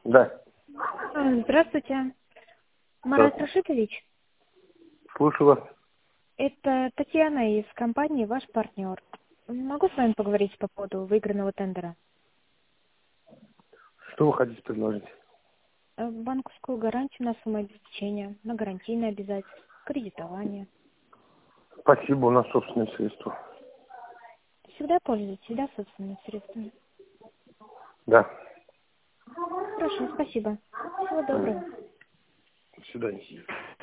Да. Здравствуйте. Марат Рашитович, Слушаю вас. это Татьяна из компании «Ваш партнер». Могу с вами поговорить по поводу выигранного тендера? Что вы хотите предложить? Банковскую гарантию на самообеспечение, на гарантийное обязательство, кредитование. Спасибо, у нас собственные средства. Всегда пользуетесь, всегда собственными средствами. Да. Хорошо, спасибо. Всего доброго. До свидания.